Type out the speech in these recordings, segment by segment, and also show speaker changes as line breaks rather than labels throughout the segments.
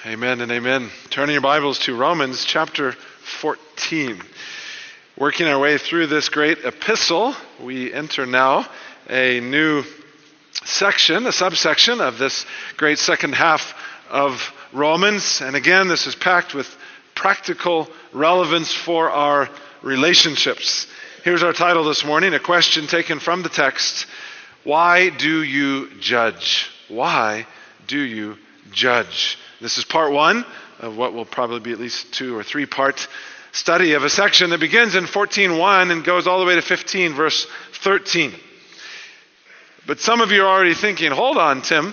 Amen and amen. Turning your Bibles to Romans chapter 14. Working our way through this great epistle, we enter now a new section, a subsection of this great second half of Romans. And again, this is packed with practical relevance for our relationships. Here's our title this morning, a question taken from the text. Why do you judge? Why do you judge? This is part one of what will probably be at least 2 or 3 part study of a section that begins in 14:1 and goes all the way to 15 verse 13. But some of you are already thinking, hold on, Tim,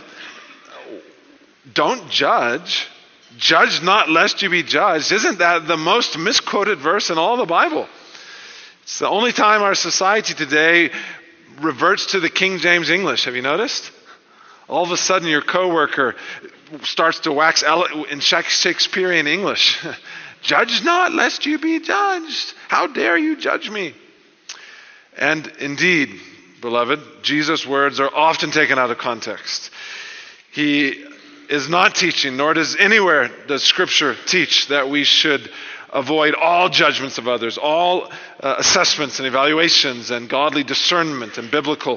don't judge. Judge not lest you be judged. Isn't that the most misquoted verse in all the Bible? It's the only time our society today reverts to the King James English. Have you noticed? All of a sudden your coworker starts to wax in Shakespearean English. Judge not lest you be judged. How dare you judge me? And indeed, beloved, Jesus' words are often taken out of context. He is not teaching, nor does anywhere does Scripture teach that we should avoid all judgments of others, all assessments and evaluations and godly discernment and biblical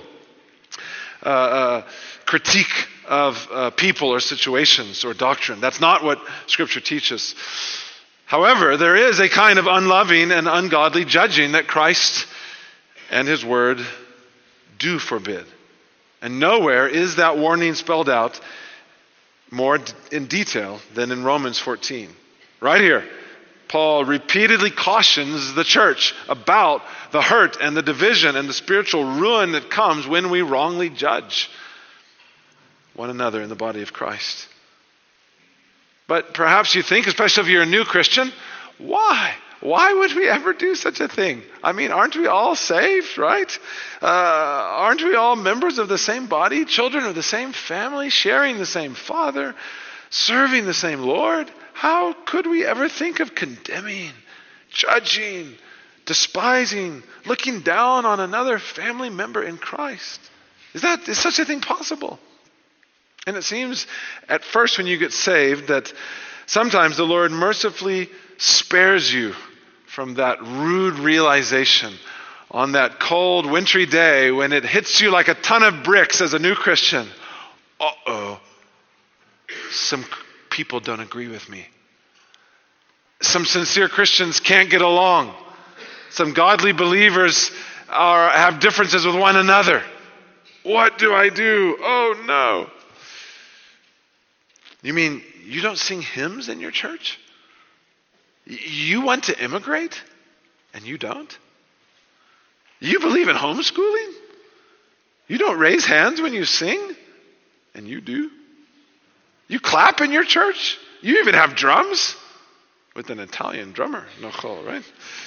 critique of people or situations or doctrine. That's not what Scripture teaches. However, there is a kind of unloving and ungodly judging that Christ and His Word do forbid. And nowhere is that warning spelled out more in detail than in Romans 14. Right here, Paul repeatedly cautions the church about the hurt and the division and the spiritual ruin that comes when we wrongly judge one another in the body of Christ. But perhaps you think, especially if you're a new Christian, why? Why would we ever do such a thing? I mean, aren't we all saved, right? Aren't we all members of the same body, children of the same family, sharing the same Father, serving the same Lord? How could we ever think of condemning, judging, despising, looking down on another family member in Christ? Is such a thing possible? And it seems at first when you get saved that sometimes the Lord mercifully spares you from that rude realization on that cold, wintry day when it hits you like a ton of bricks as a new Christian. Some people don't agree with me. Some sincere Christians can't get along. Some godly believers have differences with one another. What do I do? Oh no. You mean you don't sing hymns in your church? You want to immigrate and you don't? You believe in homeschooling? You don't raise hands when you sing and you do? You clap in your church? You even have drums? With an Italian drummer, Nicole, right?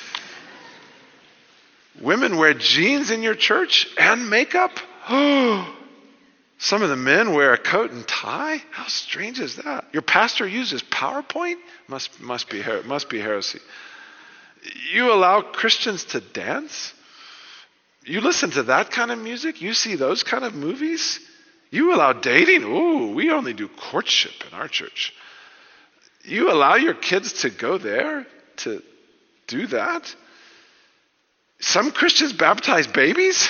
Women wear jeans in your church and makeup? Oh, some of the men wear a coat and tie? How strange is that? Your pastor uses PowerPoint? Must be heresy. You allow Christians to dance? You listen to that kind of music? You see those kind of movies? You allow dating? Ooh, we only do courtship in our church. You allow your kids to go there to do that? Some Christians baptize babies?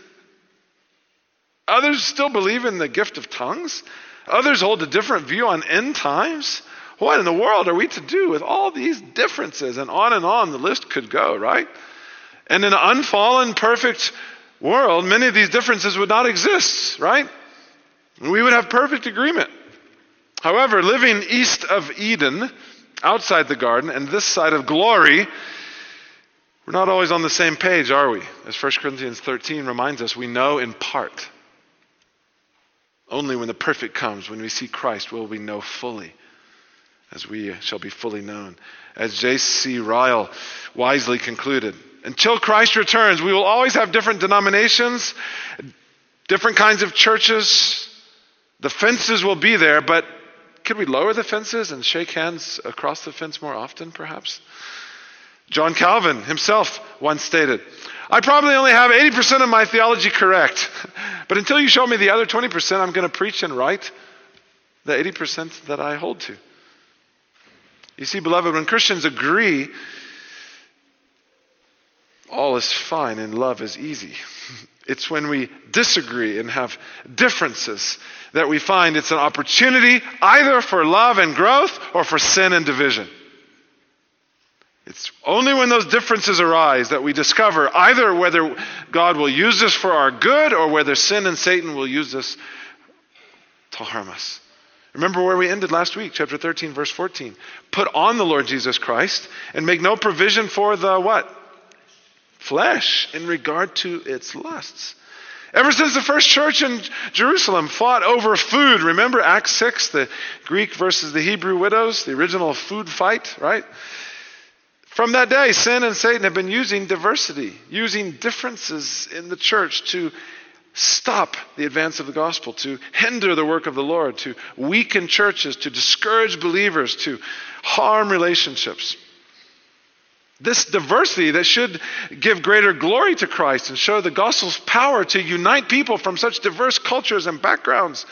Others still believe in the gift of tongues. Others hold a different view on end times. What in the world are we to do with all these differences? And on the list could go, right? And in an unfallen, perfect world, many of these differences would not exist, right? We would have perfect agreement. However, living east of Eden, outside the garden, and this side of glory, we're not always on the same page, are we? As 1 Corinthians 13 reminds us, we know in part. Only when the perfect comes, when we see Christ, will we know fully, as we shall be fully known. As J.C. Ryle wisely concluded, until Christ returns, we will always have different denominations, different kinds of churches. The fences will be there, but could we lower the fences and shake hands across the fence more often, perhaps? John Calvin himself once stated, I probably only have 80% of my theology correct, but until you show me the other 20%, I'm going to preach and write the 80% that I hold to. You see, beloved, when Christians agree, all is fine and love is easy. It's when we disagree and have differences that we find it's an opportunity either for love and growth or for sin and division. It's only when those differences arise that we discover either whether God will use this for our good or whether sin and Satan will use this to harm us. Remember where we ended last week, chapter 13, verse 14. Put on the Lord Jesus Christ and make no provision for the what? Flesh in regard to its lusts. Ever since the first church in Jerusalem fought over food, remember Acts 6, the Greek versus the Hebrew widows, the original food fight, right? From that day, sin and Satan have been using diversity, using differences in the church to stop the advance of the gospel, to hinder the work of the Lord, to weaken churches, to discourage believers, to harm relationships. This diversity that should give greater glory to Christ and show the gospel's power to unite people from such diverse cultures and backgrounds.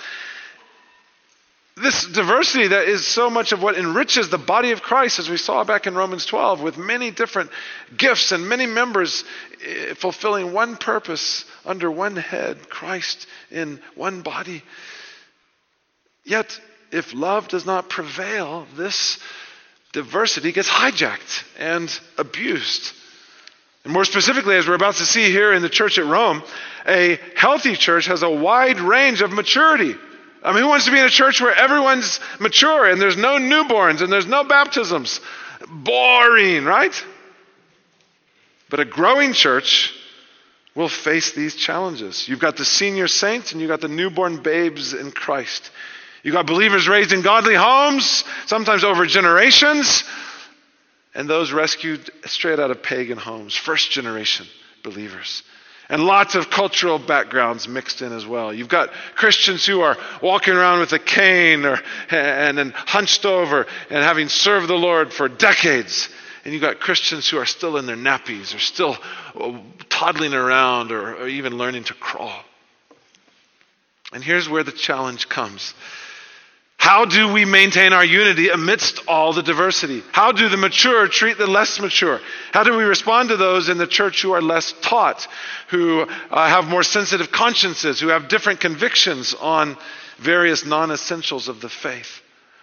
This diversity that is so much of what enriches the body of Christ, as we saw back in Romans 12, with many different gifts and many members fulfilling one purpose under one head, Christ in one body. Yet, if love does not prevail, this diversity gets hijacked and abused. And more specifically, as we're about to see here in the church at Rome, a healthy church has a wide range of maturity. I mean, who wants to be in a church where everyone's mature and there's no newborns and there's no baptisms? Boring, right? But a growing church will face these challenges. You've got the senior saints and you've got the newborn babes in Christ. You've got believers raised in godly homes, sometimes over generations, and those rescued straight out of pagan homes, first generation believers. And lots of cultural backgrounds mixed in as well. You've got Christians who are walking around with a cane and then hunched over and having served the Lord for decades. And you've got Christians who are still in their nappies or still toddling around or even learning to crawl. And here's where the challenge comes. How do we maintain our unity amidst all the diversity? How do the mature treat the less mature? How do we respond to those in the church who are less taught, who have more sensitive consciences, who have different convictions on various non-essentials of the faith?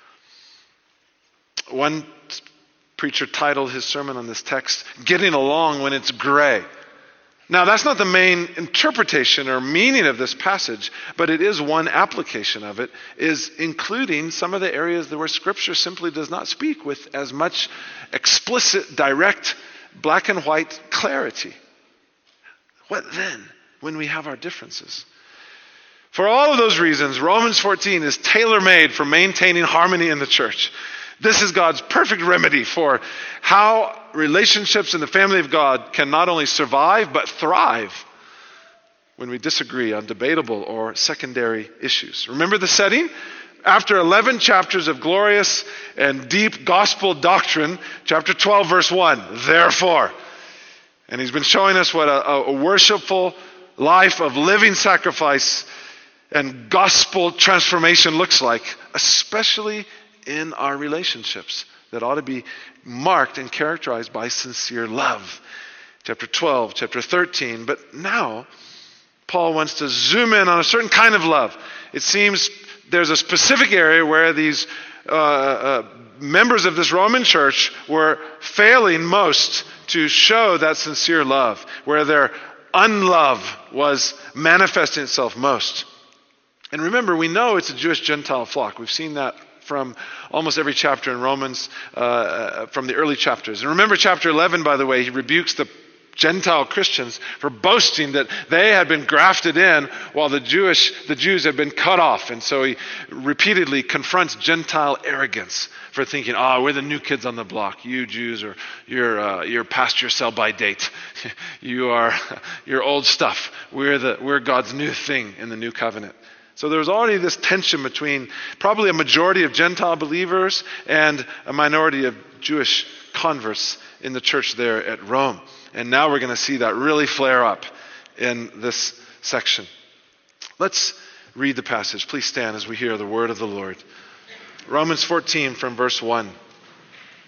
One preacher titled his sermon on this text, "Getting Along When It's Gray." Now, that's not the main interpretation or meaning of this passage, but it is one application of it, is including some of the areas where Scripture simply does not speak with as much explicit, direct, black and white clarity. What then when we have our differences? For all of those reasons, Romans 14 is tailor-made for maintaining harmony in the church. This is God's perfect remedy for how relationships in the family of God can not only survive, but thrive when we disagree on debatable or secondary issues. Remember the setting? After 11 chapters of glorious and deep gospel doctrine, chapter 12, verse 1, therefore. And he's been showing us what a worshipful life of living sacrifice and gospel transformation looks like, especially in our relationships that ought to be marked and characterized by sincere love. Chapter 12, chapter 13. But now, Paul wants to zoom in on a certain kind of love. It seems there's a specific area where these members of this Roman church were failing most to show that sincere love, where their unlove was manifesting itself most. And remember, we know it's a Jewish-Gentile flock. We've seen that from almost every chapter in Romans, from the early chapters. And remember chapter 11, by the way, he rebukes the Gentile Christians for boasting that they had been grafted in while the Jews had been cut off. And so he repeatedly confronts Gentile arrogance for thinking, we're the new kids on the block. You Jews you're past your sell-by date. You're old stuff. We're God's new thing in the new covenant. So there was already this tension between probably a majority of Gentile believers and a minority of Jewish converts in the church there at Rome. And now we're going to see that really flare up in this section. Let's read the passage. Please stand as we hear the word of the Lord. Romans 14 from verse 1.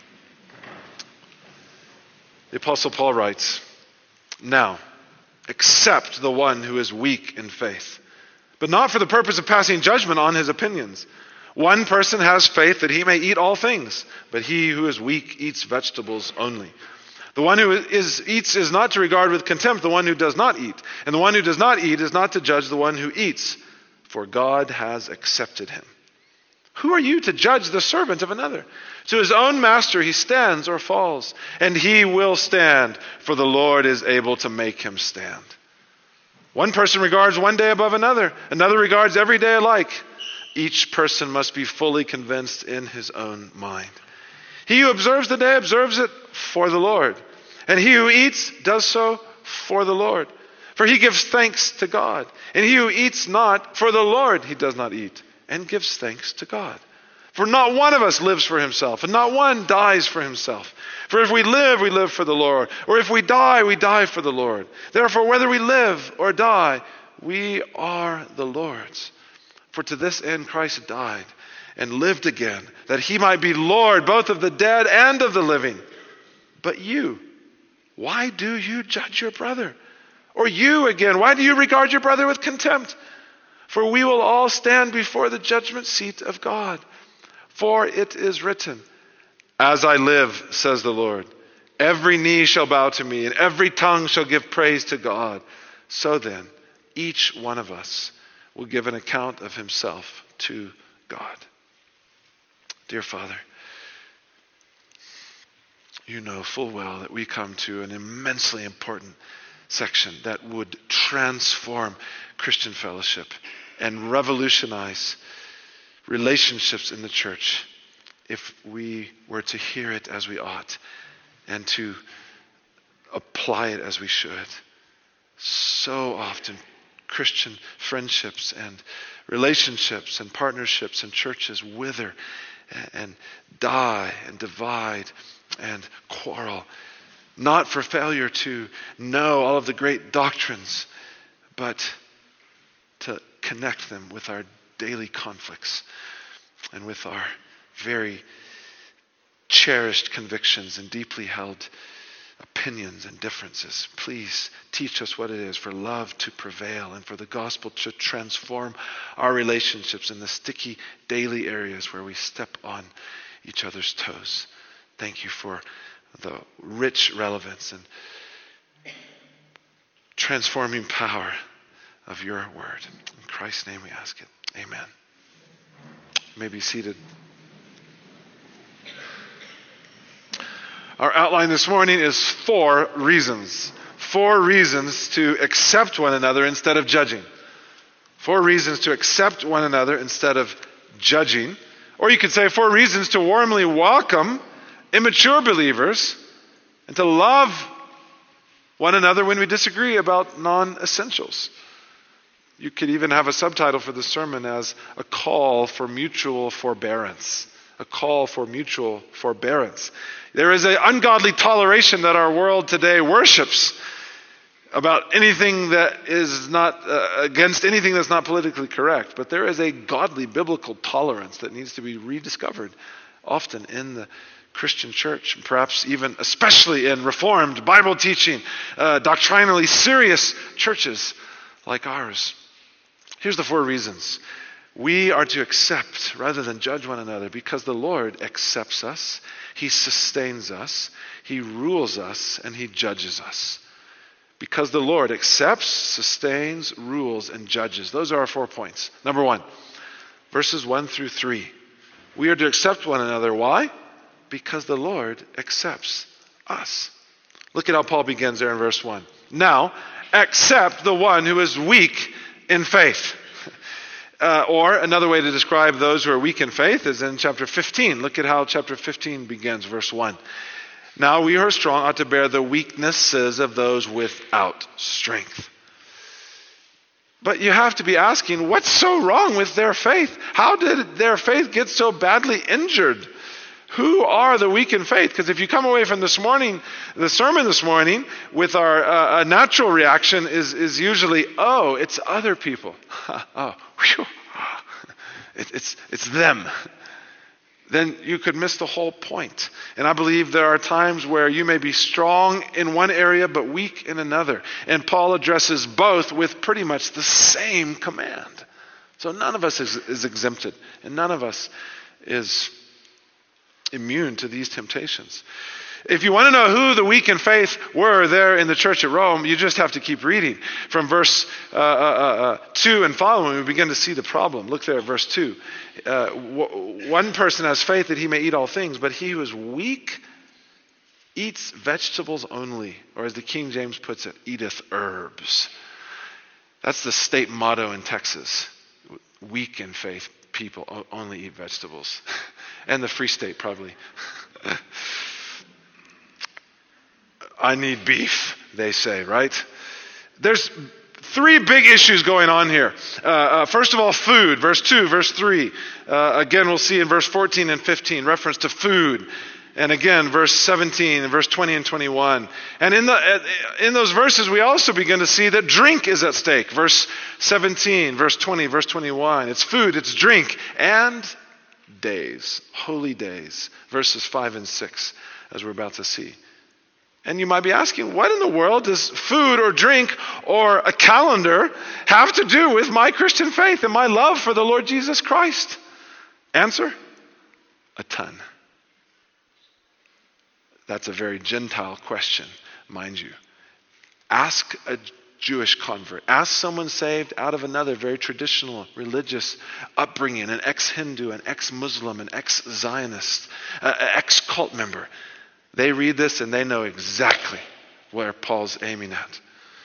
The Apostle Paul writes, "Now, accept the one who is weak in faith, but not for the purpose of passing judgment on his opinions. One person has faith that he may eat all things, but he who is weak eats vegetables only. The one who eats is not to regard with contempt the one who does not eat, and the one who does not eat is not to judge the one who eats, for God has accepted him. Who are you to judge the servant of another? To his own master he stands or falls, and he will stand, for the Lord is able to make him stand. One person regards one day above another regards every day alike. Each person must be fully convinced in his own mind. He who observes the day observes it for the Lord, and he who eats does so for the Lord. For he gives thanks to God, and he who eats not for the Lord he does not eat, and gives thanks to God. For not one of us lives for himself, and not one dies for himself. For if we live for the Lord, or if we die for the Lord. Therefore, whether we live or die, we are the Lord's. For to this end Christ died and lived again, that he might be Lord both of the dead and of the living. But you, why do you judge your brother? Or you again, why do you regard your brother with contempt? For we will all stand before the judgment seat of God. For it is written, as I live, says the Lord, every knee shall bow to me, and every tongue shall give praise to God. So then, each one of us will give an account of himself to God. Dear Father, you know full well that we come to an immensely important section that would transform Christian fellowship and revolutionize relationships in the church if we were to hear it as we ought and to apply it as we should. So often Christian friendships and relationships and partnerships and churches wither and die and divide and quarrel, not for failure to know all of the great doctrines, but to connect them with our daily conflicts and with our very cherished convictions and deeply held opinions and differences. Please teach us what it is for love to prevail and for the gospel to transform our relationships in the sticky daily areas where we step on each other's toes. Thank you for the rich relevance and transforming power of your word. In Christ's name we ask it. Amen. You may be seated. Our outline this morning is 4 reasons. 4 reasons to accept one another instead of judging. 4 reasons to accept one another instead of judging. Or you could say 4 reasons to warmly welcome immature believers and to love one another when we disagree about non-essentials. You could even have a subtitle for the sermon as a call for mutual forbearance. A call for mutual forbearance. There is an ungodly toleration that our world today worships about anything that is not against anything that's not politically correct. But there is a godly biblical tolerance that needs to be rediscovered often in the Christian church, perhaps even especially in Reformed Bible teaching, doctrinally serious churches like ours. Here's the 4 reasons. We are to accept rather than judge one another because the Lord accepts us, He sustains us, He rules us, and He judges us. Because the Lord accepts, sustains, rules, and judges. Those are our 4 points. Number 1, verses 1 through 3. We are to accept one another. Why? Because the Lord accepts us. Look at how Paul begins there in verse 1. Now, accept the one who is weak in faith. Or another way to describe those who are weak in faith is in chapter 15. Look at how chapter 15 begins, verse 1. Now we who are strong ought to bear the weaknesses of those without strength. But you have to be asking, what's so wrong with their faith? How did their faith get so badly injured? Who are the weak in faith? Because if you come away from the sermon this morning, with our natural reaction is usually, oh, it's other people. Oh, whew. It's them. then you could miss the whole point. And I believe there are times where you may be strong in one area but weak in another. And Paul addresses both with pretty much the same command. So none of us is exempted, and none of us is immune to these temptations. If you want to know who the weak in faith were there in the church at Rome, you just have to keep reading. From verse 2 and following, we begin to see the problem. Look there at verse 2. One person has faith that he may eat all things, but he who is weak eats vegetables only, or as the King James puts it, eateth herbs. That's the state motto in Texas. Weak in faith people only eat vegetables. And the Free State probably. I need beef, they say, right? There's three big issues going on here. First of all, food, verse 2, verse 3. Again, we'll see in verse 14 and 15, reference to food. And again, verse 17 and verse 20 and 21. And in those verses, we also begin to see that drink is at stake. Verse 17, verse 20, verse 21. It's food, it's drink, and days, holy days. Verses 5 and 6, as we're about to see. And you might be asking, what in the world does food or drink or a calendar have to do with my Christian faith and my love for the Lord Jesus Christ? Answer, a ton. That's a very Gentile question, mind you. Ask a Jewish convert. Ask someone saved out of another very traditional religious upbringing, an ex-Hindu, an ex-Muslim, an ex-Zionist, an ex-cult member. They read this and they know exactly where Paul's aiming at.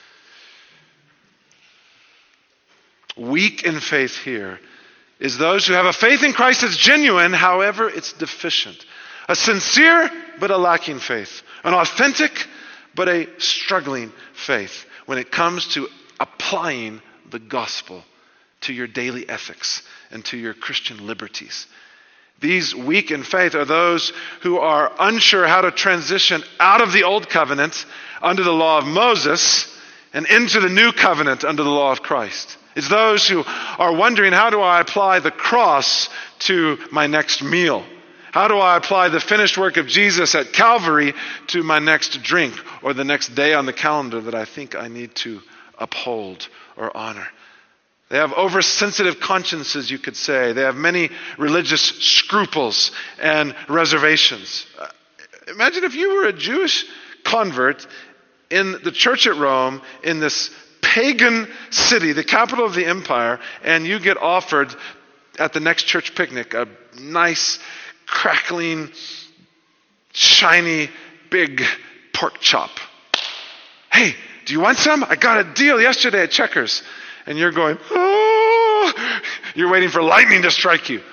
Weak in faith here is those who have a faith in Christ that's genuine, however it's deficient. A sincere but a lacking faith. An authentic but a struggling faith when it comes to applying the gospel to your daily ethics and to your Christian liberties. These weak in faith are those who are unsure how to transition out of the old covenant under the law of Moses and into the new covenant under the law of Christ. It's those who are wondering, how do I apply the cross to my next meal? How do I apply the finished work of Jesus at Calvary to my next drink or the next day on the calendar that I think I need to uphold or honor? They have oversensitive consciences, you could say. They have many religious scruples and reservations. Imagine if you were a Jewish convert in the church at Rome, in this pagan city, the capital of the empire, and you get offered at the next church picnic a nice, crackling, shiny, big pork chop. Hey, do you want some? I got a deal yesterday at Checkers. And you're going, oh, you're waiting for lightning to strike you.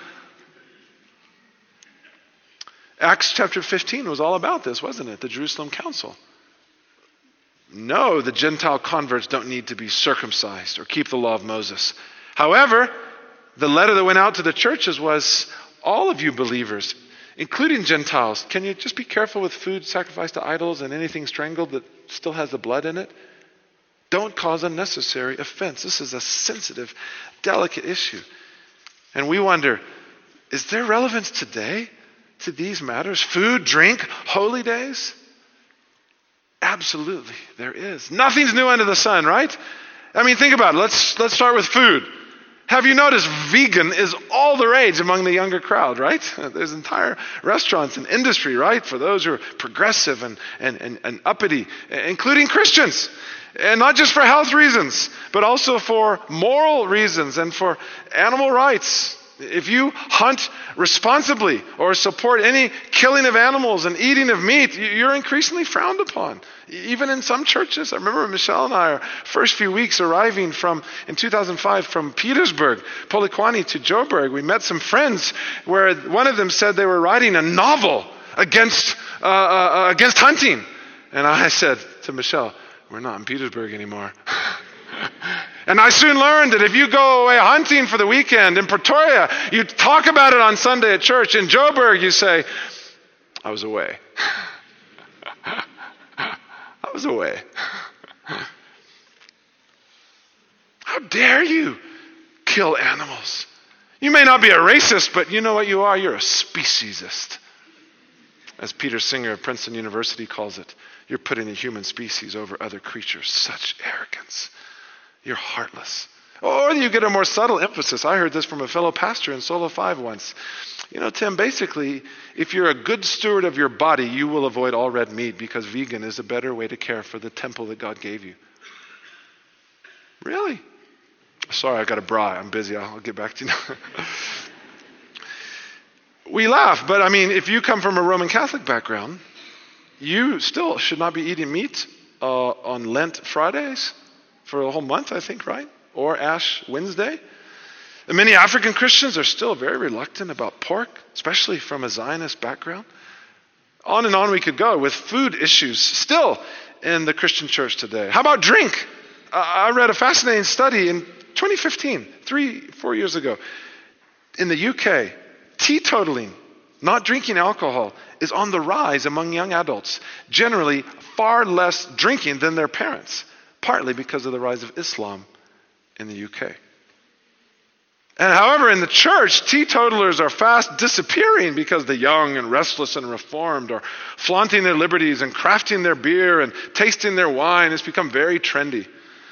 Acts chapter 15 was all about this, wasn't it? The Jerusalem Council. No, the Gentile converts don't need to be circumcised or keep the law of Moses. However, the letter that went out to the churches was, all of you believers, including Gentiles, can you just be careful with food sacrificed to idols and anything strangled that still has the blood in it? Don't cause unnecessary offense. This is a sensitive, delicate issue. And we wonder, is there relevance today to these matters? Food, drink, holy days? Absolutely, there is. Nothing's new under the sun, right? I mean, think about it. Let's start with food. Have you noticed vegan is all the rage among the younger crowd, right? There's entire restaurants and industry, right? For those who are progressive and uppity, including Christians. And not just for health reasons, but also for moral reasons and for animal rights. If you hunt responsibly or support any killing of animals and eating of meat, you're increasingly frowned upon. Even in some churches. I remember Michelle and I, our first few weeks arriving in 2005 from Petersburg, Polokwane to Joburg. We met some friends where one of them said they were writing a novel against hunting. And I said to Michelle, we're not in Petersburg anymore. And I soon learned that if you go away hunting for the weekend in Pretoria, you talk about it on Sunday at church. In Joburg, you say, I was away. I was away. How dare you kill animals? You may not be a racist, but you know what you are? You're a speciesist. As Peter Singer of Princeton University calls it, you're putting the human species over other creatures. Such arrogance. You're heartless. Or you get a more subtle emphasis. I heard this from a fellow pastor in Solo 5 once. Tim, basically, if you're a good steward of your body, you will avoid all red meat because vegan is a better way to care for the temple that God gave you. Really? Sorry, I got a bra. I'm busy. I'll get back to you now. We laugh, but if you come from a Roman Catholic background, you still should not be eating meat on Lent Fridays for a whole month, I think, right? Or Ash Wednesday. And many African Christians are still very reluctant about pork, especially from a Zionist background. On and on we could go with food issues still in the Christian church today. How about drink? I read a fascinating study in 2015, 3-4 years ago. In the UK, teetotaling, not drinking alcohol, is on the rise among young adults. Generally, far less drinking than their parents, partly because of the rise of Islam in the UK. And however, in the church, teetotalers are fast disappearing because the young and restless and reformed are flaunting their liberties and crafting their beer and tasting their wine. It's become very trendy.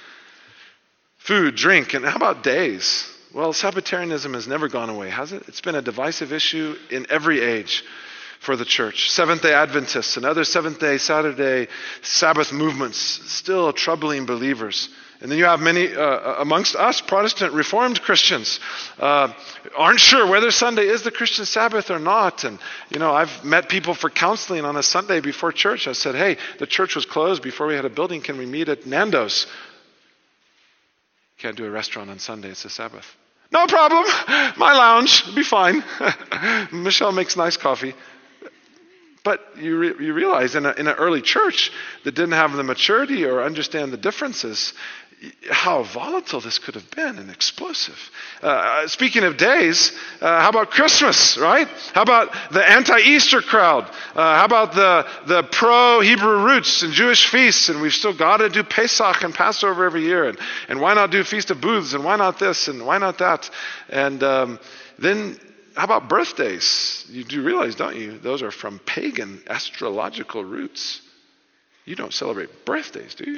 Food, drink, and how about days? Well, Sabbatarianism has never gone away, has it? It's been a divisive issue in every age for the church. Seventh-day Adventists and other Seventh-day Saturday Sabbath movements still troubling believers. And then you have many amongst us Protestant Reformed Christians aren't sure whether Sunday is the Christian Sabbath or not. And, I've met people for counseling on a Sunday before church. I said, hey, the church was closed before we had a building. Can we meet at Nando's? Can't do a restaurant on Sunday. It's a Sabbath. No problem. My lounge. It'll be fine. Michelle makes nice coffee. But you realize in an early church that didn't have the maturity or understand the differences, how volatile this could have been and explosive. Speaking of days, how about Christmas, right? How about the anti-Easter crowd? How about the pro-Hebrew roots and Jewish feasts? And we've still got to do Pesach and Passover every year. And why not do Feast of Booths? And why not this? And why not that? And then how about birthdays? You do realize, don't you? Those are from pagan astrological roots. You don't celebrate birthdays, do you?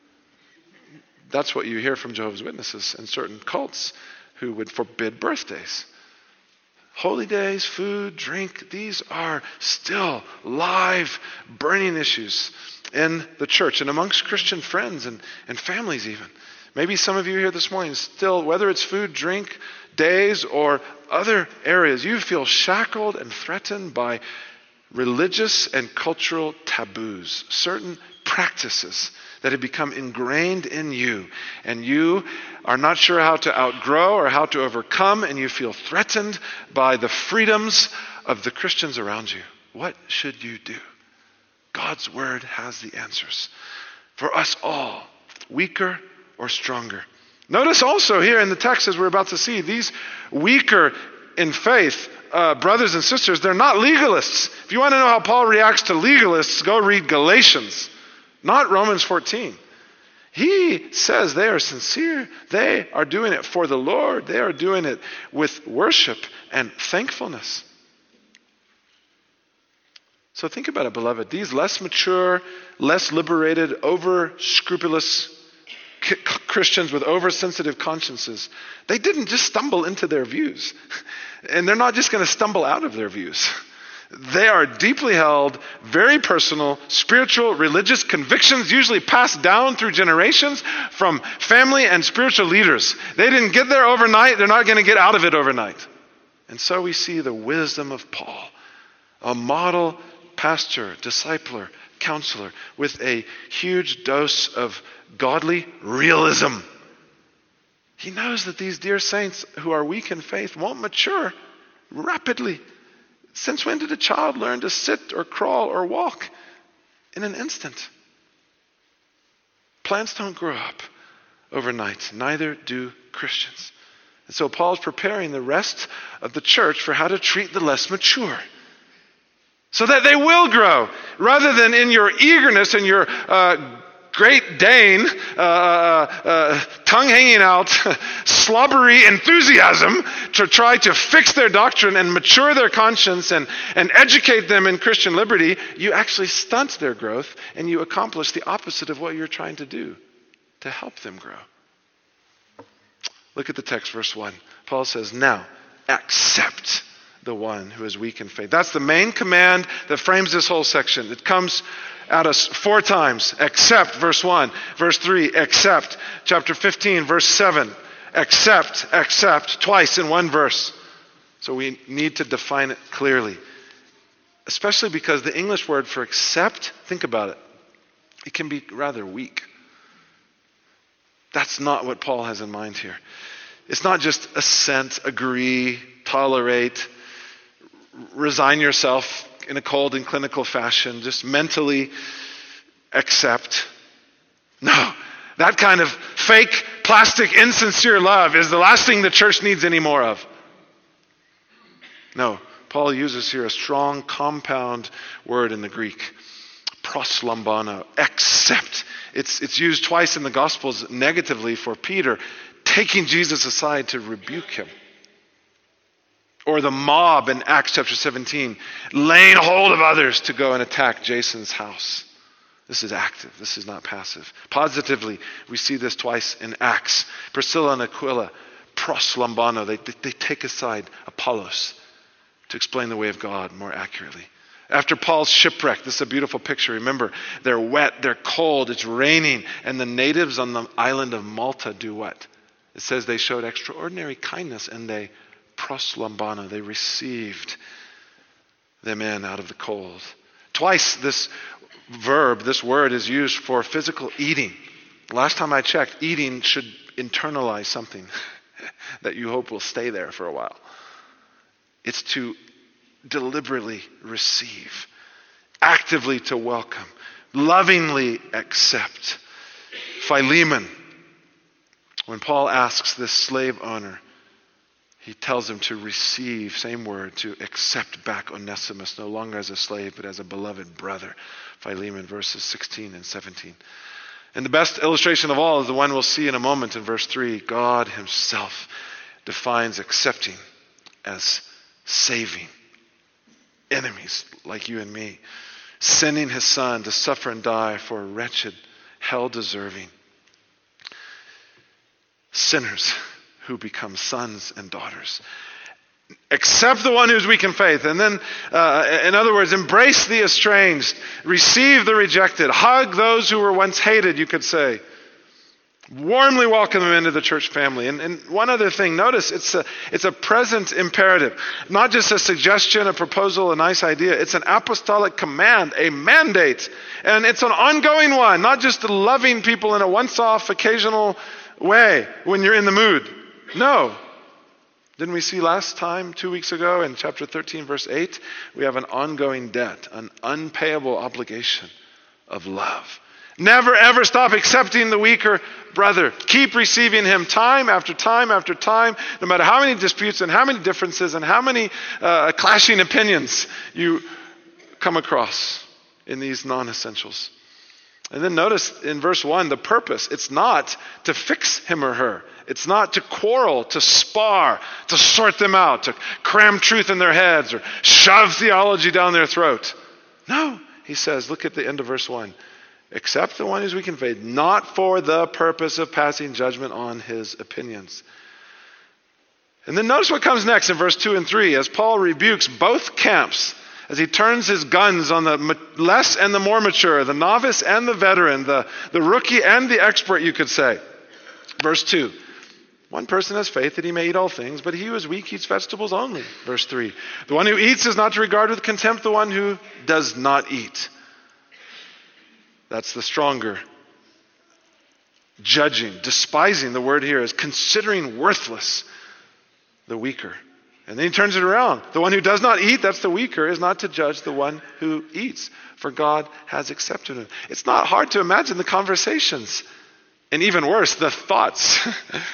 That's what you hear from Jehovah's Witnesses and certain cults who would forbid birthdays. Holy days, food, drink, these are still live, burning issues in the church and amongst Christian friends and families even. Maybe some of you here this morning still, whether it's food, drink, days, or other areas, you feel shackled and threatened by religious and cultural taboos, certain practices that have become ingrained in you, and you are not sure how to outgrow or how to overcome, and you feel threatened by the freedoms of the Christians around you. What should you do? God's word has the answers for us all, weaker or stronger. Notice also here in the text, as we're about to see, these weaker in faith brothers and sisters, they're not legalists. If you want to know how Paul reacts to legalists, go read Galatians, not Romans 14. He says they are sincere. They are doing it for the Lord. They are doing it with worship and thankfulness. So think about it, beloved. These less mature, less liberated, over-scrupulous Christians with oversensitive consciences, they didn't just stumble into their views. And they're not just going to stumble out of their views. They are deeply held, very personal, spiritual, religious convictions, usually passed down through generations from family and spiritual leaders. They didn't get there overnight. They're not going to get out of it overnight. And so we see the wisdom of Paul, a model pastor, discipler, counselor, with a huge dose of godly realism. He knows that these dear saints who are weak in faith won't mature rapidly. Since when did a child learn to sit or crawl or walk? In an instant. Plants don't grow up overnight. Neither do Christians. And so Paul's preparing the rest of the church for how to treat the less mature, so that they will grow, rather than in your eagerness and your Great Dane, tongue hanging out, slobbery enthusiasm to try to fix their doctrine and mature their conscience and educate them in Christian liberty, you actually stunt their growth and you accomplish the opposite of what you're trying to do, to help them grow. Look at the text, verse 1. Paul says, now, accept the one who is weak in faith. That's the main command that frames this whole section. It comes at us 4 times. Accept, verse 1. Verse 3, accept. Chapter 15, verse 7. Accept, twice in one verse. So we need to define it clearly. Especially because the English word for accept, think about it, it can be rather weak. That's not what Paul has in mind here. It's not just assent, agree, tolerate, resign yourself in a cold and clinical fashion, just mentally accept. No, that kind of fake, plastic, insincere love is the last thing the church needs any more of. No, Paul uses here a strong compound word in the Greek, proslambano, accept. It's used twice in the Gospels negatively for Peter taking Jesus aside to rebuke him. Or the mob in Acts chapter 17, laying hold of others to go and attack Jason's house. This is active. This is not passive. Positively, we see this twice in Acts. Priscilla and Aquila, proslambano, they take aside Apollos to explain the way of God more accurately. After Paul's shipwreck, this is a beautiful picture. Remember, they're wet, they're cold, it's raining, and the natives on the island of Malta do what? It says they showed extraordinary kindness and they proslambano, they received them in out of the cold. Twice this word is used for physical eating. Last time I checked, eating should internalize something that you hope will stay there for a while. It's to deliberately receive, actively to welcome, lovingly accept. Philemon, when Paul asks this slave owner, he tells him to receive, same word, to accept back Onesimus, no longer as a slave, but as a beloved brother. Philemon, verses 16 and 17. And the best illustration of all is the one we'll see in a moment in verse 3. God himself defines accepting as saving enemies like you and me, sending his son to suffer and die for wretched, hell-deserving sinners who become sons and daughters. Accept the one who's weak in faith. And then, in other words, embrace the estranged. Receive the rejected. Hug those who were once hated, you could say. Warmly welcome them into the church family. And one other thing, notice it's a present imperative. Not just a suggestion, a proposal, a nice idea. It's an apostolic command, a mandate. And it's an ongoing one, not just loving people in a once-off, occasional way when you're in the mood. No. Didn't we see last time, 2 weeks ago, in chapter 13, verse 8? We have an ongoing debt, an unpayable obligation of love. Never ever stop accepting the weaker brother. Keep receiving him time after time after time, no matter how many disputes and how many differences and how many clashing opinions you come across in these non-essentials. And then notice in verse 1, the purpose. It's not to fix him or her. It's not to quarrel, to spar, to sort them out, to cram truth in their heads or shove theology down their throat. No, he says, look at the end of verse 1. Accept the one who's weak in faith, not for the purpose of passing judgment on his opinions. And then notice what comes next in verse 2 and 3 as Paul rebukes both camps, as he turns his guns on the less and the more mature, the novice and the veteran, the rookie and the expert, you could say. Verse 2, one person has faith that he may eat all things, but he who is weak eats vegetables only. Verse 3, the one who eats is not to regard with contempt the one who does not eat. That's the stronger. Judging, despising, the word here is considering worthless the weaker. And then he turns it around. The one who does not eat, that's the weaker, is not to judge the one who eats, for God has accepted him. It's not hard to imagine the conversations, and even worse, the thoughts,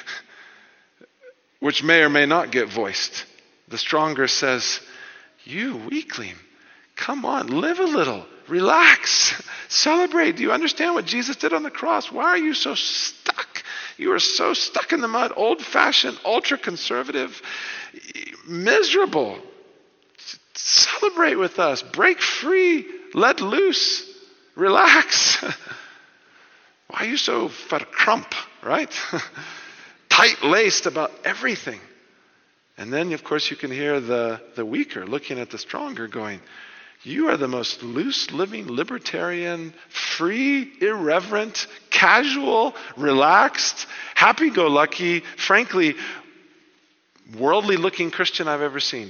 which may or may not get voiced. The stronger says, you weakling, come on, live a little, relax, Celebrate. Do you understand what Jesus did on the cross? Why are you so stuck? You are so stuck in the mud, old-fashioned, ultra-conservative, miserable. Celebrate with us. Break free. Let loose. Relax. Why are you so verkrump, right? Tight-laced about everything. And then, of course, you can hear the weaker looking at the stronger going, you are the most loose-living, libertarian, free, irreverent, casual, relaxed, happy-go-lucky, frankly, worldly-looking Christian I've ever seen.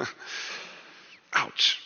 Ouch.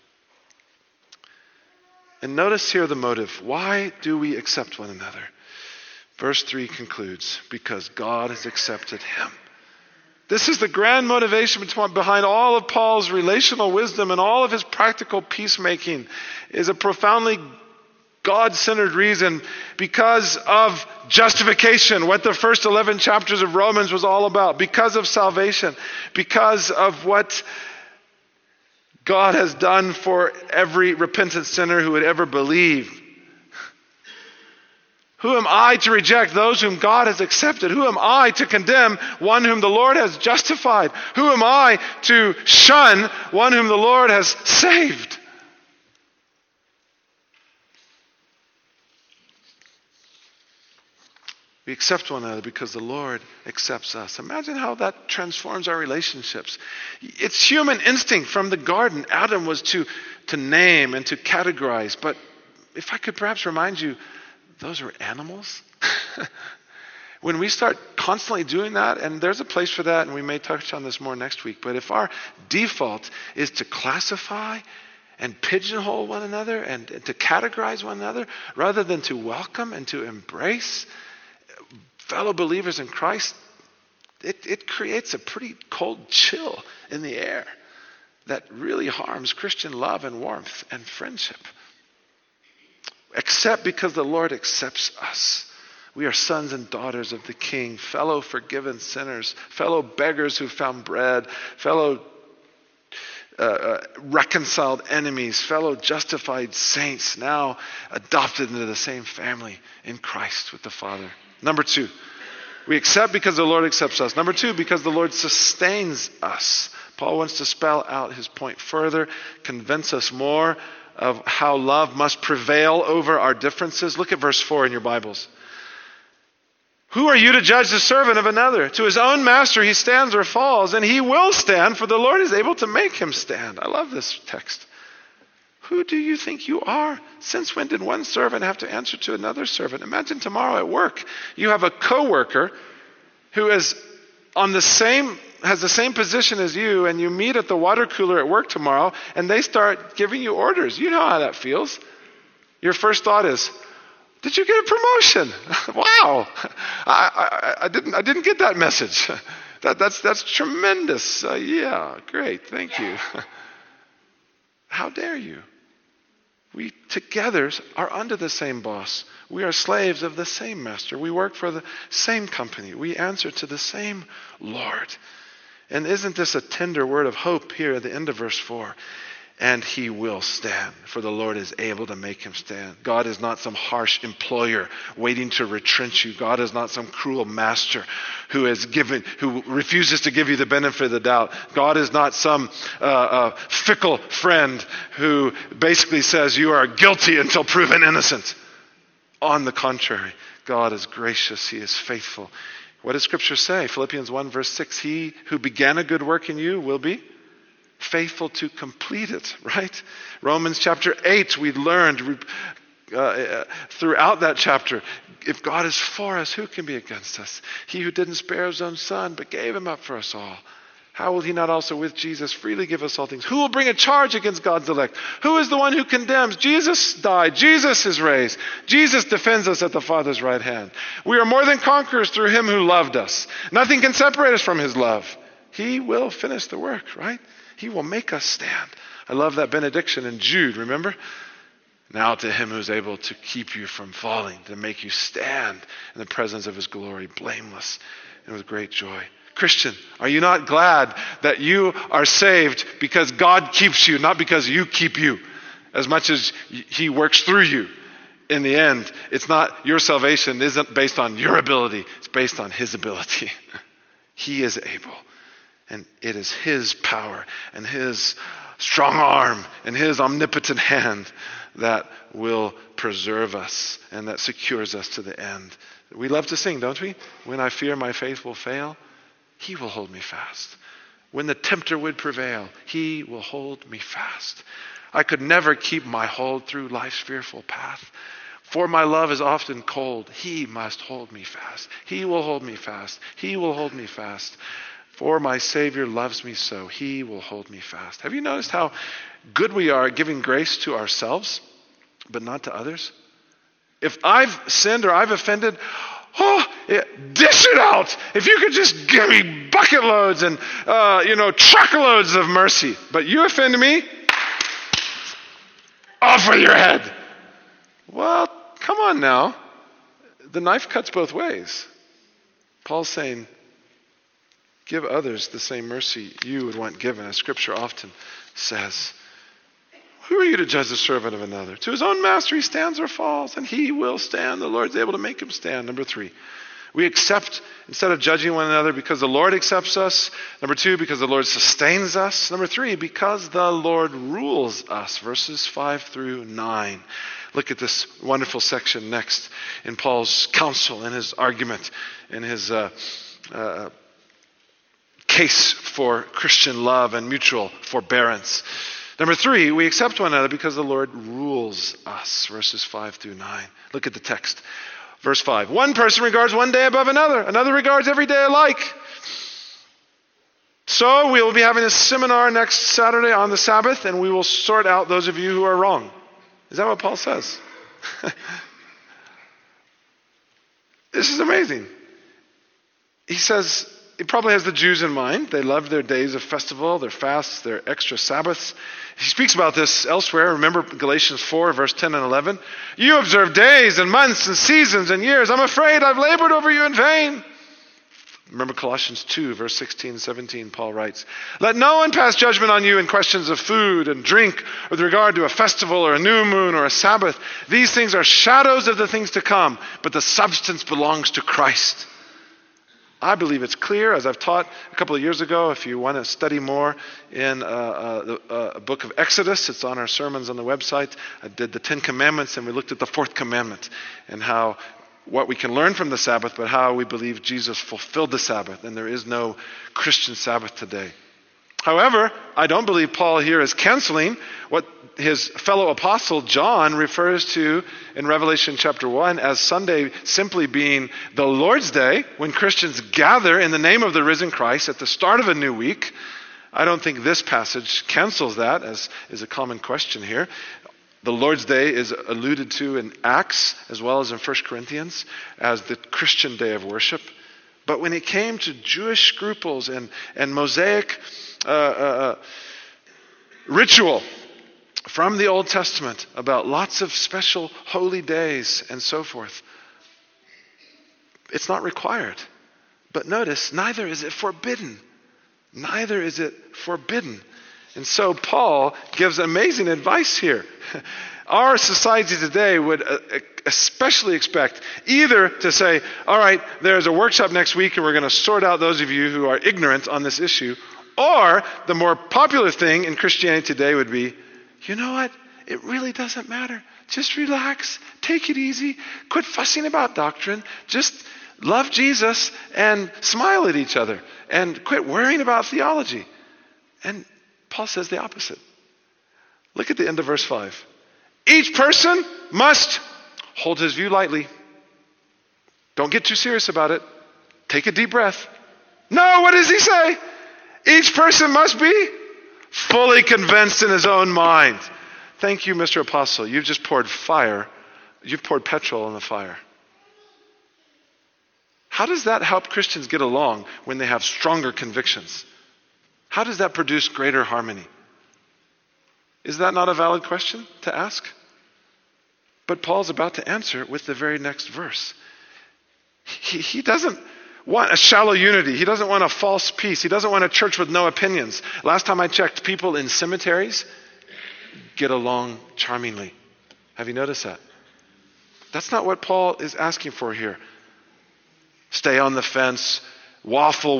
And notice here the motive. Why do we accept one another? Verse 3 concludes, because God has accepted him. This is the grand motivation behind all of Paul's relational wisdom and all of his practical peacemaking, is a profoundly God-centered reason, because of justification, what the first 11 chapters of Romans was all about, because of salvation, because of what God has done for every repentant sinner who would ever believe. Who am I to reject those whom God has accepted? Who am I to condemn one whom the Lord has justified? Who am I to shun one whom the Lord has saved? We accept one another because the Lord accepts us. Imagine how that transforms our relationships. It's human instinct from the garden. Adam was to name and to categorize. But if I could perhaps remind you, those are animals. When we start constantly doing that, and there's a place for that, and we may touch on this more next week, but if our default is to classify and pigeonhole one another and to categorize one another rather than to welcome and to embrace fellow believers in Christ, it creates a pretty cold chill in the air that really harms Christian love and warmth and friendship. Accept because the Lord accepts us. We are sons and daughters of the King, fellow forgiven sinners, fellow beggars who found bread, fellow reconciled enemies, fellow justified saints, now adopted into the same family in Christ with the Father. Number 2, we accept because the Lord accepts us. Number 2, because the Lord sustains us. Paul wants to spell out his point further, convince us more of how love must prevail over our differences. Look at verse 4 in your Bibles. Who are you to judge the servant of another? To his own master he stands or falls, and he will stand, for the Lord is able to make him stand. I love this text. Who do you think you are? Since when did one servant have to answer to another servant? Imagine tomorrow at work, you have a coworker who is has the same position as you, and you meet at the water cooler at work tomorrow, and they start giving you orders. You know how that feels. Your first thought is, did you get a promotion? Wow. I didn't get that message. That's tremendous. Yeah, great. Thank you. How dare you? We together are under the same boss. We are slaves of the same master. We work for the same company. We answer to the same Lord. And isn't this a tender word of hope here at the end of verse 4? And he will stand, for the Lord is able to make him stand. God is not some harsh employer waiting to retrench you. God is not some cruel master who refuses to give you the benefit of the doubt. God is not some fickle friend who basically says you are guilty until proven innocent. On the contrary, God is gracious. He is faithful. What does Scripture say? Philippians 1 verse 6, he who began a good work in you will be faithful to complete it, right? Romans chapter 8, we learned throughout that chapter, if God is for us, who can be against us? He who didn't spare his own son, but gave him up for us all. How will he not also with Jesus freely give us all things? Who will bring a charge against God's elect? Who is the one who condemns? Jesus died. Jesus is raised. Jesus defends us at the Father's right hand. We are more than conquerors through him who loved us. Nothing can separate us from his love. He will finish the work, right? He will make us stand. I love that benediction in Jude, remember? Now to him who is able to keep you from falling, to make you stand in the presence of his glory, blameless and with great joy. Christian, are you not glad that you are saved because God keeps you, not because you keep you, as much as he works through you? in the end, it's not, your salvation isn't based on your ability. It's based on his ability. He is able. And it is his power and his strong arm and his omnipotent hand that will preserve us and that secures us to the end. We love to sing, don't we? When I fear my faith will fail, he will hold me fast. When the tempter would prevail, he will hold me fast. I could never keep my hold through life's fearful path. For my love is often cold. He must hold me fast. He will hold me fast. He will hold me fast. For my Savior loves me so. He will hold me fast. Have you noticed how good we are at giving grace to ourselves, but not to others? If I've sinned or I've offended, dish it out. If you could just give me bucket loads and, truckloads of mercy. But you offend me, off with your head. Well, come on now. The knife cuts both ways. Paul's saying, give others the same mercy you would want given, as Scripture often says. Who are you to judge the servant of another? To his own master he stands or falls, and he will stand. The Lord's able to make him stand. Number 3, we accept instead of judging one another because the Lord accepts us. Number 2, because the Lord sustains us. Number 3, because the Lord rules us. Verses 5 through 9. Look at this wonderful section next in Paul's counsel, in his argument, in his case for Christian love and mutual forbearance. Number 3, we accept one another because the Lord rules us. Verses 5 through 9. Look at the text. Verse 5. One person regards one day above another. Another regards every day alike. So we will be having a seminar next Saturday on the Sabbath, and we will sort out those of you who are wrong. Is that what Paul says? This is amazing. He says, he probably has the Jews in mind. They love their days of festival, their fasts, their extra Sabbaths. He speaks about this elsewhere. Remember Galatians 4, verse 10 and 11. You observe days and months and seasons and years. I'm afraid I've labored over you in vain. Remember Colossians 2, verse 16 and 17, Paul writes, let no one pass judgment on you in questions of food and drink with regard to a festival or a new moon or a Sabbath. These things are shadows of the things to come, but the substance belongs to Christ. I believe it's clear, as I've taught a couple of years ago. If you want to study more in the book of Exodus, it's on our sermons on the website. I did the 10 Commandments, and we looked at the 4th commandment and how what we can learn from the Sabbath, but how we believe Jesus fulfilled the Sabbath, and there is no Christian Sabbath today. However, I don't believe Paul here is canceling what his fellow apostle John refers to in Revelation chapter 1 as Sunday simply being the Lord's Day, when Christians gather in the name of the risen Christ at the start of a new week. I don't think this passage cancels that, as is a common question here. The Lord's Day is alluded to in Acts as well as in 1 Corinthians as the Christian day of worship. But when it came to Jewish scruples and Mosaic ritual from the Old Testament about lots of special holy days and so forth, it's not required. But notice, neither is it forbidden. Neither is it forbidden. And so Paul gives amazing advice here. Our society today would especially expect either to say, all right, there's a workshop next week and we're going to sort out those of you who are ignorant on this issue. Or the more popular thing in Christianity today would be, you know what? It really doesn't matter. Just relax. Take it easy. Quit fussing about doctrine. Just love Jesus and smile at each other. And quit worrying about theology. And Paul says the opposite. Look at the end of verse 5. Each person must hold his view lightly. Don't get too serious about it. Take a deep breath. No, what does he say? Each person must be fully convinced in his own mind. Thank you, Mr. Apostle. You've just poured fire. You've poured petrol on the fire. How does that help Christians get along when they have stronger convictions? How does that produce greater harmony? Is that not a valid question to ask? But Paul's about to answer it with the very next verse. He doesn't want a shallow unity. He doesn't want a false peace. He doesn't want a church with no opinions. Last time I checked, people in cemeteries get along charmingly. Have you noticed that? That's not what Paul is asking for here. Stay on the fence, waffle.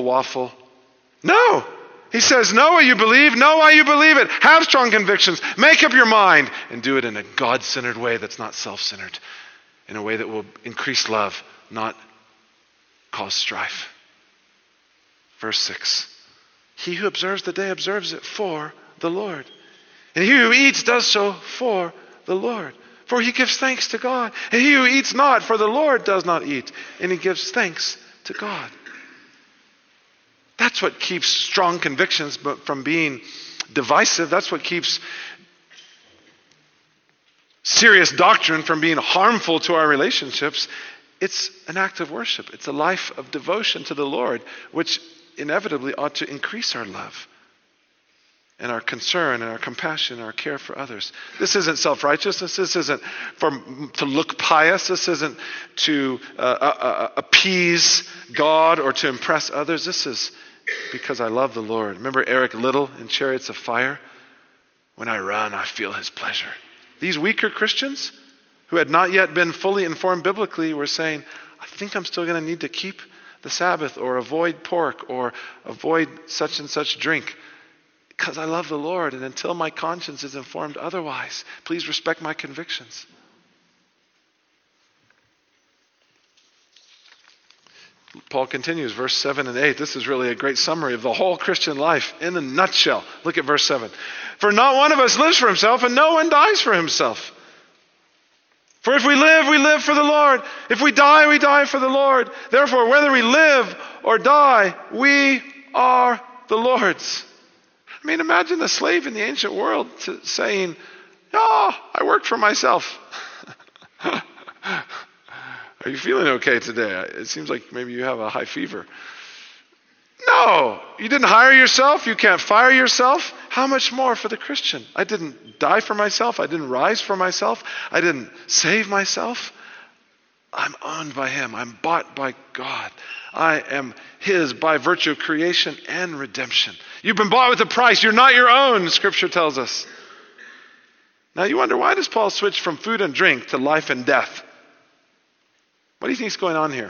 No! He says, know what you believe, know why you believe it. Have strong convictions, make up your mind, and do it in a God-centered way that's not self-centered, in a way that will increase love, not cause strife. Verse 6. He who observes the day observes it for the Lord. And he who eats does so for the Lord. For he gives thanks to God. And he who eats not for the Lord does not eat. And he gives thanks to God. That's what keeps strong convictions from being divisive. That's what keeps serious doctrine from being harmful to our relationships. It's an act of worship. It's a life of devotion to the Lord, which inevitably ought to increase our love and our concern and our compassion and our care for others. This isn't self-righteousness. This isn't to look pious. This isn't to appease God or to impress others. This is because I love the Lord. Remember Eric Liddell in Chariots of Fire? When I run, I feel his pleasure. These weaker Christians who had not yet been fully informed biblically were saying, I think I'm still going to need to keep the Sabbath or avoid pork or avoid such and such drink because I love the Lord, and until my conscience is informed otherwise, please respect my convictions. Paul continues, verse 7 and 8. This is really a great summary of the whole Christian life in a nutshell. Look at verse 7. For not one of us lives for himself, and no one dies for himself. For if we live for the Lord. If we die for the Lord. Therefore, whether we live or die, we are the Lord's. I mean, imagine the slave in the ancient world saying, I work for myself. Are you feeling okay today? It seems like maybe you have a high fever. No, you didn't hire yourself. You can't fire yourself. How much more for the Christian? I didn't die for myself. I didn't rise for myself. I didn't save myself. I'm owned by him. I'm bought by God. I am his by virtue of creation and redemption. You've been bought with a price. You're not your own, Scripture tells us. Now you wonder, why does Paul switch from food and drink to life and death? What do you think is going on here?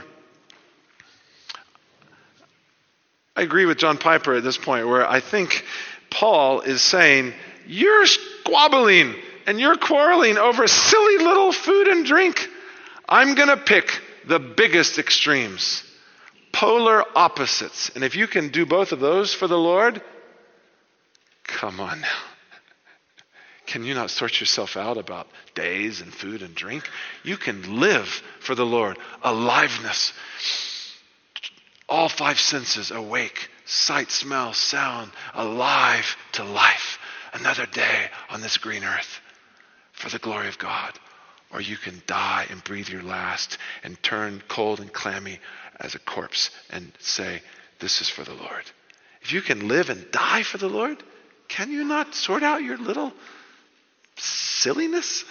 I agree with John Piper at this point, where I think Paul is saying, you're squabbling and you're quarreling over silly little food and drink. I'm going to pick the biggest extremes, polar opposites. And if you can do both of those for the Lord, come on now. Can you not sort yourself out about days and food and drink? You can live for the Lord. Aliveness. All five senses awake. Sight, smell, sound. Alive to life. Another day on this green earth for the glory of God. Or you can die and breathe your last and turn cold and clammy as a corpse and say, this is for the Lord. If you can live and die for the Lord, can you not sort out your little silliness?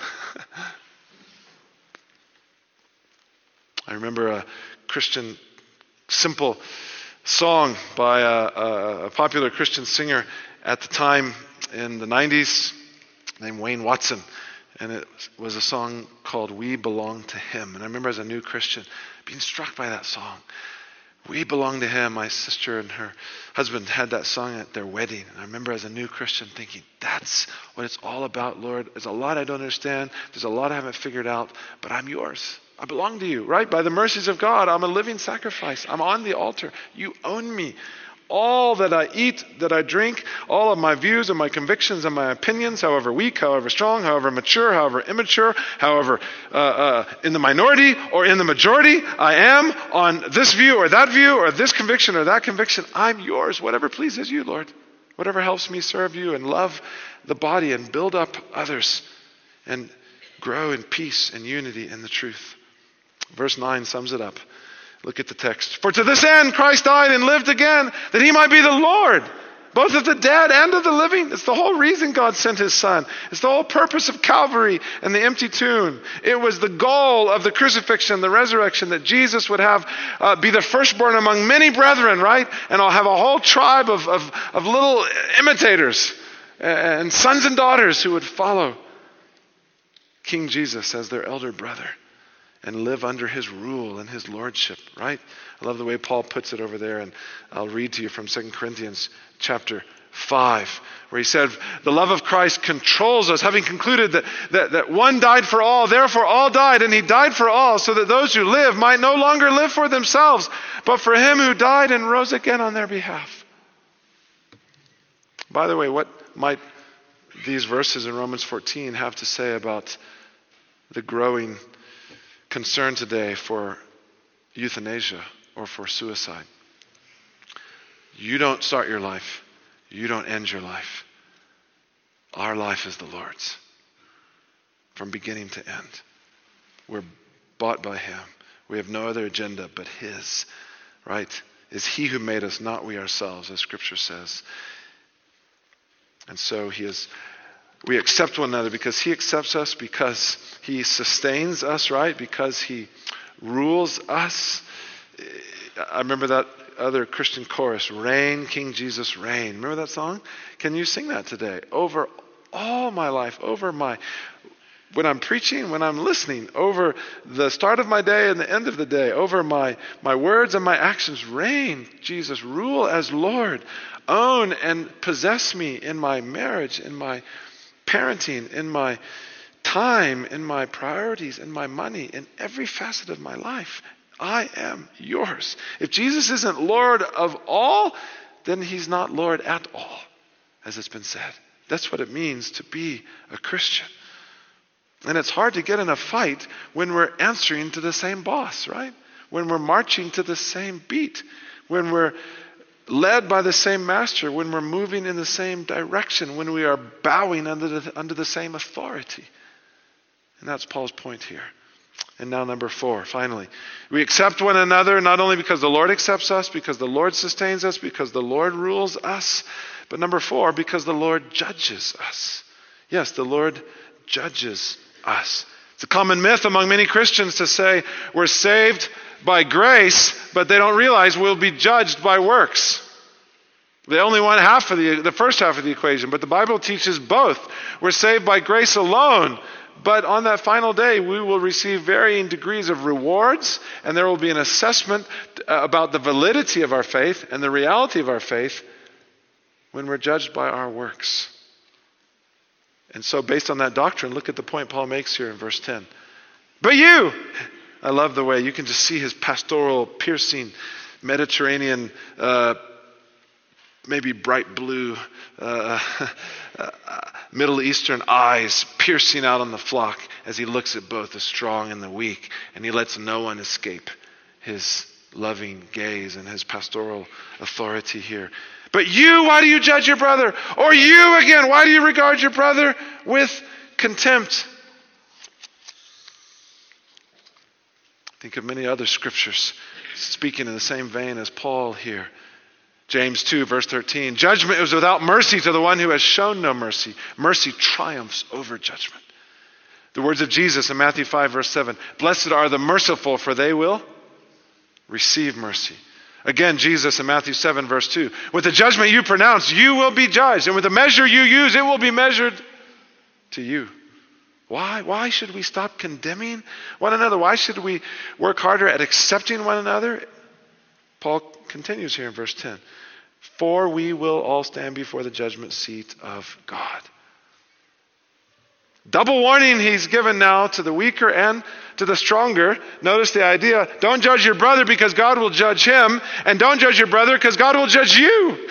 I remember a Christian simple song by a popular Christian singer at the time in the 90s named Wayne Watson. And it was a song called We Belong to Him. And I remember as a new Christian being struck by that song. We belong to Him. My sister and her husband had that song at their wedding. And I remember as a new Christian thinking, that's what it's all about, Lord. There's a lot I don't understand. There's a lot I haven't figured out. But I'm yours. I belong to you, right? By the mercies of God, I'm a living sacrifice. I'm on the altar. You own me. All that I eat, that I drink, all of my views and my convictions and my opinions, however weak, however strong, however mature, however immature, however in the minority or in the majority, I am on this view or this conviction or that conviction. I'm yours. Whatever pleases you, Lord. Whatever helps me serve you and love the body and build up others and grow in peace and unity in the truth. Verse 9 sums it up. Look at the text. For to this end Christ died and lived again, that he might be the Lord, both of the dead and of the living. It's the whole reason God sent his Son. It's the whole purpose of Calvary and the empty tomb. It was the goal of the crucifixion, the resurrection, that Jesus would have be the firstborn among many brethren, right? And I'll have a whole tribe of little imitators and sons and daughters who would follow King Jesus as their elder brother. and live under his rule and his lordship, right? I love the way Paul puts it over there, and I'll read to you from 2 Corinthians chapter 5, where he said, the love of Christ controls us, having concluded that one died for all, therefore all died, and he died for all, so that those who live might no longer live for themselves, but for him who died and rose again on their behalf. By the way, what might these verses in Romans 14 have to say about the growing concern today for euthanasia or for suicide? You don't start your life. You don't end your life. Our life is the Lord's, from beginning to end. We're bought by him. We have no other agenda but his, right? It's he who made us, not we ourselves, as Scripture says. And so we accept one another because he accepts us, because he sustains us, right? Because he rules us. I remember that other Christian chorus, reign, King Jesus, reign. Remember that song? Can you sing that today? Over all my life, when I'm preaching, when I'm listening, over the start of my day and the end of the day, over my words and my actions, reign, Jesus, rule as Lord. Own and possess me in my marriage, in my parenting, in my time, in my priorities, in my money, in every facet of my life. I am yours. If Jesus isn't Lord of all, then he's not Lord at all, as it's been said. That's what it means to be a Christian. And it's hard to get in a fight when we're answering to the same boss, right? When we're marching to the same beat, when we're led by the same master, when we're moving in the same direction, when we are bowing under the same authority. And that's Paul's point here. And now number 4, finally. We accept one another not only because the Lord accepts us, because the Lord sustains us, because the Lord rules us, but number 4, because the Lord judges us. Yes, the Lord judges us. It's a common myth among many Christians to say we're saved by grace, but they don't realize we'll be judged by works. They only want the first half of the equation, but the Bible teaches both. We're saved by grace alone, but on that final day, we will receive varying degrees of rewards, and there will be an assessment about the validity of our faith and the reality of our faith when we're judged by our works. And so based on that doctrine, look at the point Paul makes here in verse 10. But you, I love the way you can just see his pastoral, piercing, Mediterranean, maybe bright blue, Middle Eastern eyes piercing out on the flock as he looks at both the strong and the weak, and he lets no one escape his loving gaze and his pastoral authority here. But you, why do you judge your brother? Or you again, why do you regard your brother with contempt? Think of many other scriptures speaking in the same vein as Paul here. James 2, verse 13. Judgment is without mercy to the one who has shown no mercy. Mercy triumphs over judgment. The words of Jesus in Matthew 5, verse 7. Blessed are the merciful, for they will receive mercy. Again, Jesus in Matthew 7, verse 2. With the judgment you pronounce, you will be judged. And with the measure you use, it will be measured to you. Why? Why should we stop condemning one another? Why should we work harder at accepting one another? Paul continues here in verse 10. For we will all stand before the judgment seat of God. Double warning he's given now to the weaker and to the stronger. Notice the idea. Don't judge your brother because God will judge him. And don't judge your brother because God will judge you.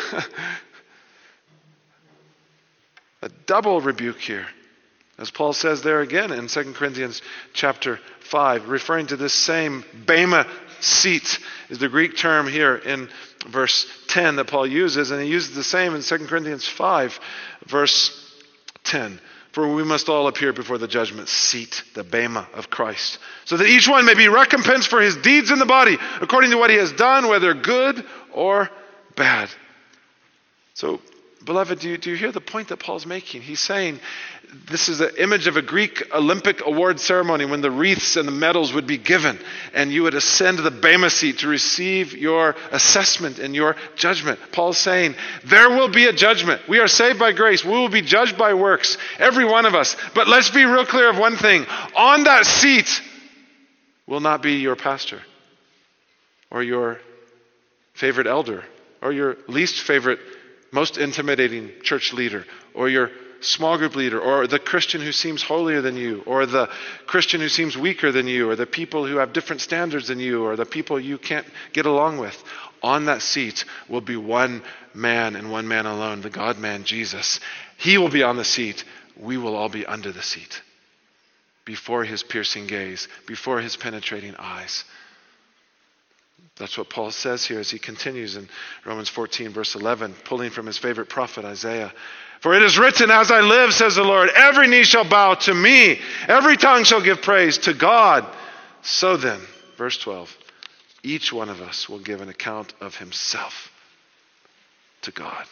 A double rebuke here. As Paul says there again in 2 Corinthians chapter 5, referring to this same bema seat is the Greek term here in verse 10 that Paul uses. And he uses the same in 2 Corinthians 5, verse 10. For we must all appear before the judgment seat, the bema of Christ, so that each one may be recompensed for his deeds in the body, according to what he has done, whether good or bad. So, beloved, do you hear the point that Paul's making? He's saying this is an image of a Greek Olympic award ceremony when the wreaths and the medals would be given, and you would ascend to the bema seat to receive your assessment and your judgment. Paul's saying there will be a judgment. We are saved by grace. We will be judged by works, every one of us. But let's be real clear of one thing. On that seat, will not be your pastor or your favorite elder or your least favorite, most intimidating church leader or your small group leader or the Christian who seems holier than you or the Christian who seems weaker than you or the people who have different standards than you or the people you can't get along with. On that seat will be one man and one man alone, the God-man Jesus. He will be on the seat. We will all be under the seat, before his piercing gaze, before his penetrating eyes. That's what Paul says here as he continues in Romans 14, verse 11, pulling from his favorite prophet, Isaiah. For it is written, as I live, says the Lord, every knee shall bow to me, every tongue shall give praise to God. So then, verse 12, each one of us will give an account of himself to God.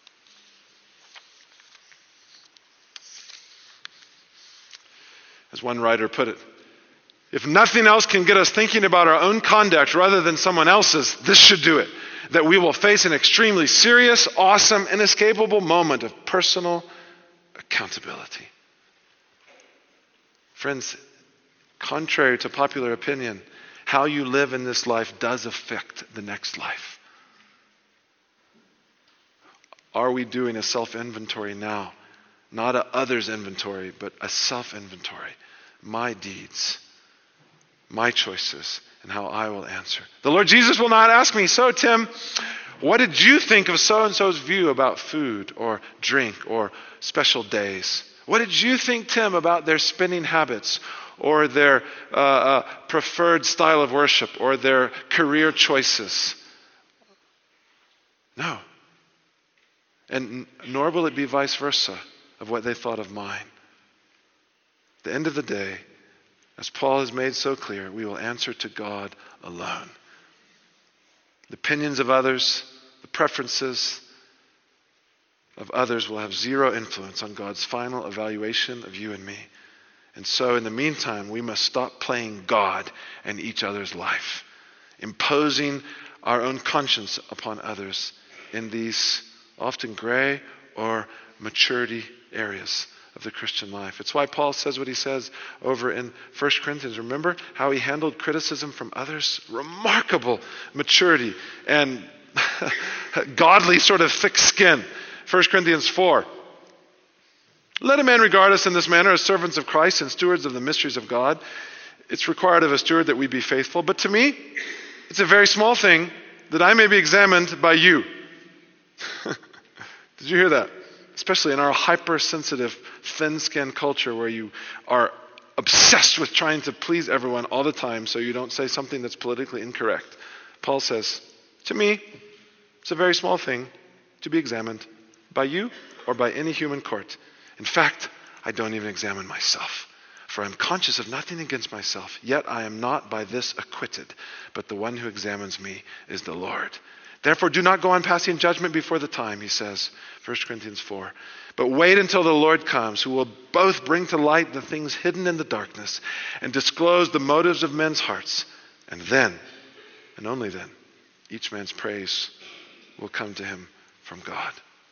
As one writer put it, if nothing else can get us thinking about our own conduct rather than someone else's, this should do it. That we will face an extremely serious, awesome, inescapable moment of personal accountability. Friends, contrary to popular opinion, how you live in this life does affect the next life. Are we doing a self-inventory now? Not a others inventory, but a self-inventory. My deeds, my choices, and how I will answer. The Lord Jesus will not ask me, so Tim, what did you think of so-and-so's view about food or drink or special days? What did you think, Tim, about their spending habits or their preferred style of worship or their career choices? No. And nor will it be vice versa of what they thought of mine. At the end of the day, as Paul has made so clear, we will answer to God alone. The opinions of others, the preferences of others will have zero influence on God's final evaluation of you and me. And so in the meantime, we must stop playing God in each other's life, imposing our own conscience upon others in these often gray or maturity areas of the Christian life. It's why Paul says what he says over in 1 Corinthians. Remember how he handled criticism from others? Remarkable maturity and godly sort of thick skin. 1 Corinthians 4. Let a man regard us in this manner as servants of Christ and stewards of the mysteries of God. It's required of a steward that we be faithful. But to me, it's a very small thing that I may be examined by you. Did you hear that? Especially in our hypersensitive, thin-skinned culture where you are obsessed with trying to please everyone all the time so you don't say something that's politically incorrect. Paul says, to me, it's a very small thing to be examined by you or by any human court. In fact, I don't even examine myself, for I'm conscious of nothing against myself, yet I am not by this acquitted, but the one who examines me is the Lord. Therefore, do not go on passing judgment before the time, he says, 1 Corinthians 4. But wait until the Lord comes, who will both bring to light the things hidden in the darkness and disclose the motives of men's hearts. And then, and only then, each man's praise will come to him from God.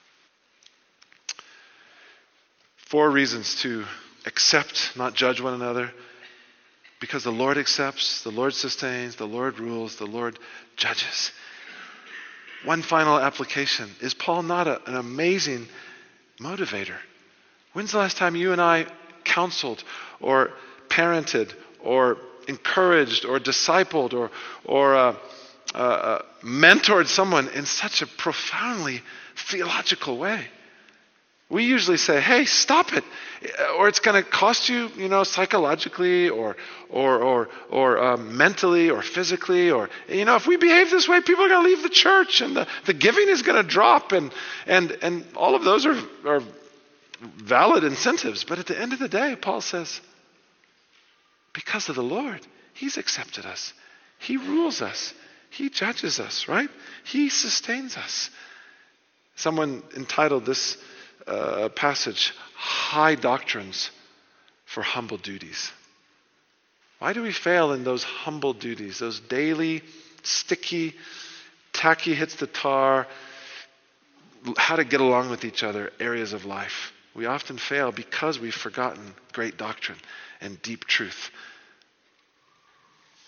4 reasons to accept, not judge one another. Because the Lord accepts, the Lord sustains, the Lord rules, the Lord judges. One final application. Is Paul not an amazing motivator? When's the last time you and I counseled or parented or encouraged or discipled or mentored someone in such a profoundly theological way? We usually say, hey, stop it. Or it's going to cost you, psychologically or mentally or physically. Or, if we behave this way, people are going to leave the church and the giving is going to drop. And all of those are valid incentives. But at the end of the day, Paul says, because of the Lord, he's accepted us. He rules us. He judges us, right? He sustains us. Someone entitled this passage, High Doctrines for Humble Duties. Why do we fail in those humble duties, those daily, sticky, tacky hits the tar, how to get along with each other areas of life? We often fail because we've forgotten great doctrine and deep truth.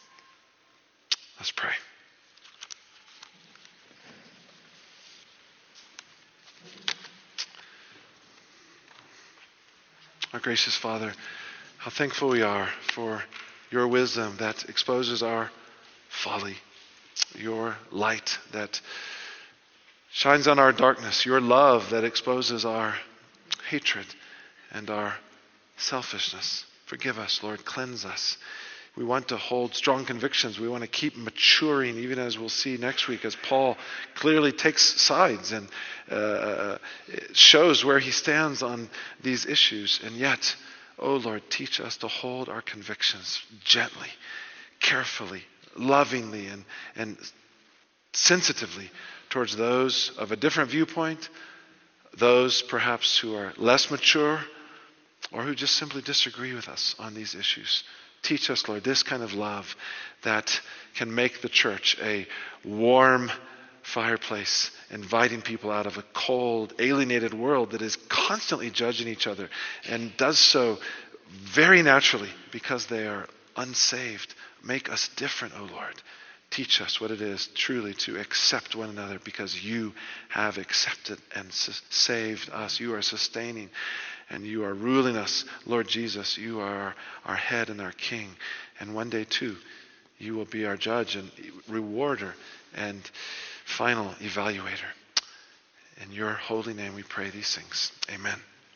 Let's pray. Our gracious Father, how thankful we are for your wisdom that exposes our folly, your light that shines on our darkness, your love that exposes our hatred and our selfishness. Forgive us, Lord. Cleanse us. We want to hold strong convictions. We want to keep maturing, even as we'll see next week, as Paul clearly takes sides and shows where he stands on these issues. And yet, oh Lord, teach us to hold our convictions gently, carefully, lovingly, and sensitively towards those of a different viewpoint, those perhaps who are less mature, or who just simply disagree with us on these issues. Teach us, Lord, this kind of love that can make the church a warm fireplace, inviting people out of a cold, alienated world that is constantly judging each other and does so very naturally because they are unsaved. Make us different, O Lord. Teach us what it is truly to accept one another because you have accepted and saved us. You are sustaining and you are ruling us. Lord Jesus, you are our head and our king. And one day too, you will be our judge and rewarder and final evaluator. In your holy name we pray these things. Amen.